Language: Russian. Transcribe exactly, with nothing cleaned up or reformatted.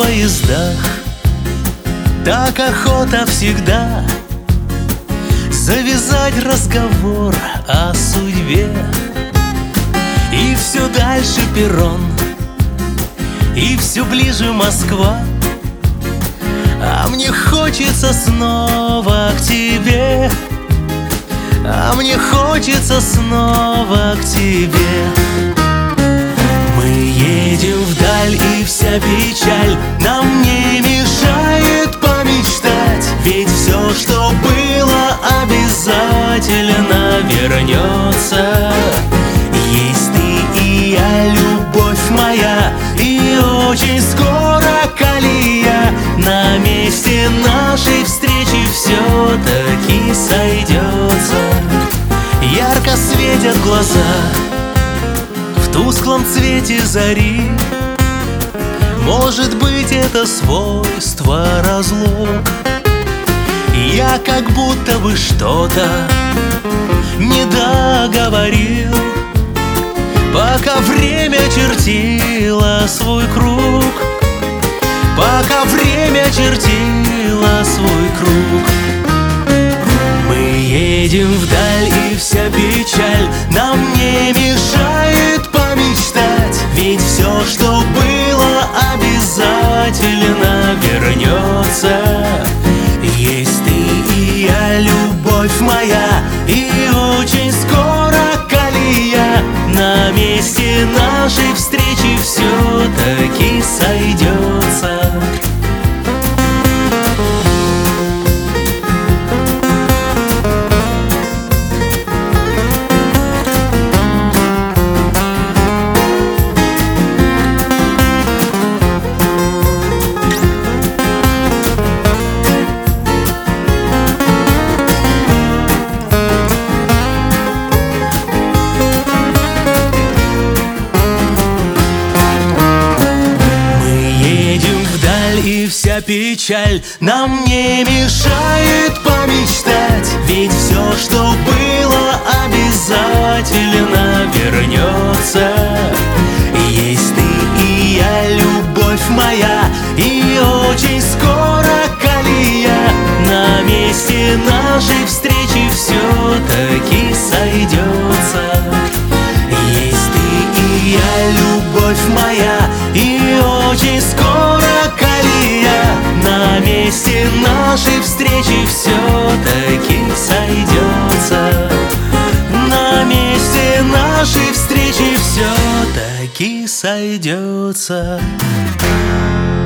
поездах так охота всегда завязать разговор о судьбе. И все дальше перрон, и все ближе Москва, а мне хочется снова к тебе, а мне хочется снова к тебе. Мы едем вдаль, и вся печаль нам не мешает помечтать, ведь все, что было, обязательно вернется. Есть ты и я, любовь моя, и очень скоро колея на месте нашей встречи все-таки сойдется. Ярко светят глаза в тусклом цвете зари. Может быть, это свойство разлук. Я как будто бы что-то не договорил, пока время чертило свой круг, пока время чертило свой круг. Мы едем вдаль, и вся печаль нам не мешает помечтать, ведь все, что было, обязательно вернется. Есть ты и я, любовь моя, и очень скоро колея на месте нашей встречи все-таки сойдется. И вся печаль нам не мешает помечтать, ведь все, что было, обязательно вернется. Есть ты и я, любовь моя, и очень скоро колея на месте нашей встречи все-таки сойдется. Есть ты и я, любовь моя, и очень скоро колея на месте нашей встречи все-таки сойдется. На месте нашей встречи все-таки сойдется.